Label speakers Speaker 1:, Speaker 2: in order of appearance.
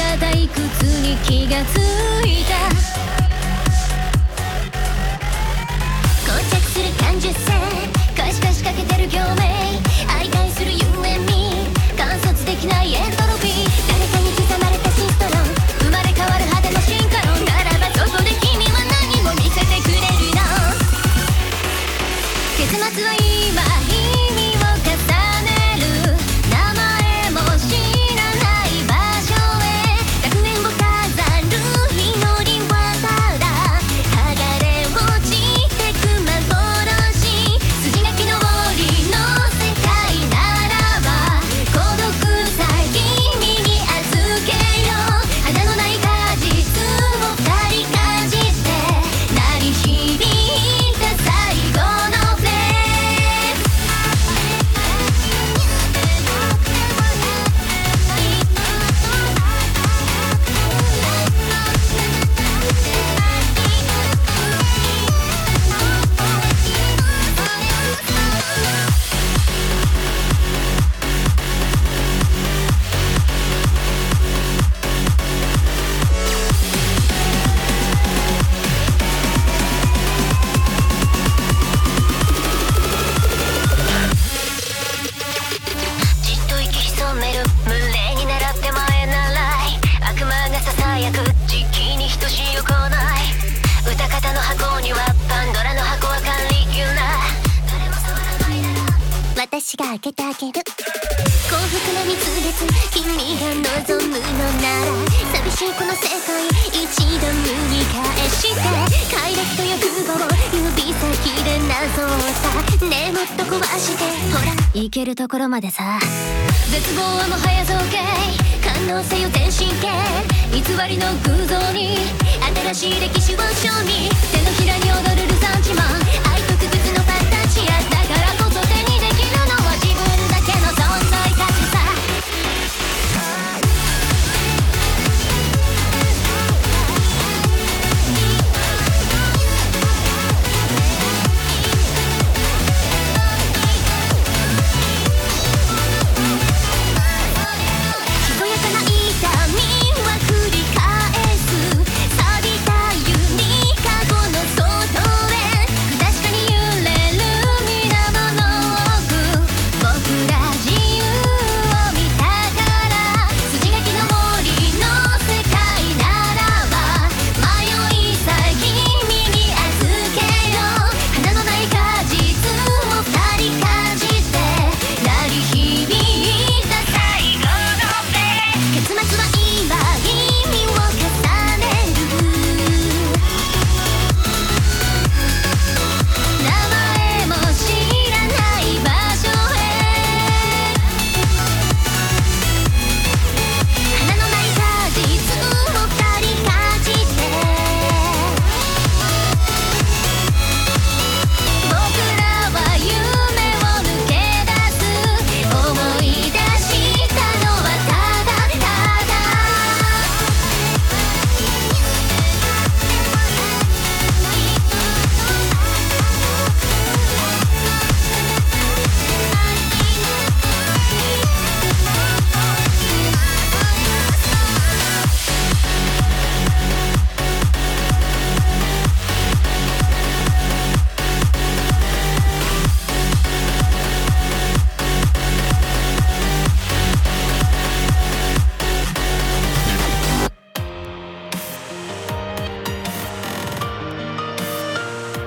Speaker 1: 退屈に気がついた。膠着する感受性、可視化しかけてる共鳴、相対する You and me、 観察できないエントロピー、誰かに刻まれたシストロン、生まれ変わる果ての進化論ならば、そこで君は何も見せてくれるの。結末は今意味を重ねる、名前も知らない場所へ楽園を飾る祈りはただ剥がれ落ちてく幻、筋書きの森の世界ならば孤独さ君に預けよう。花のない果実を二人かじって鳴り響いた最後のフレーズ。じっと息潜める胸に狙って前ならい、悪魔がささやく時期に等しい行い、歌方の箱にはパンドラの箱はカリキュラ、誰も触らないなら私が開けてあげる。幸福な蜜月君が望むのなら、寂しいこの世界一度脱ぎ返して、快楽と欲望を指先でなぞったね、もっと壊してほら行けるところまでさ。絶望はもはや造形、感動せよ全神経、偽りの偶像に新しい歴史を賞味、手のひらに踊るルサンチマン、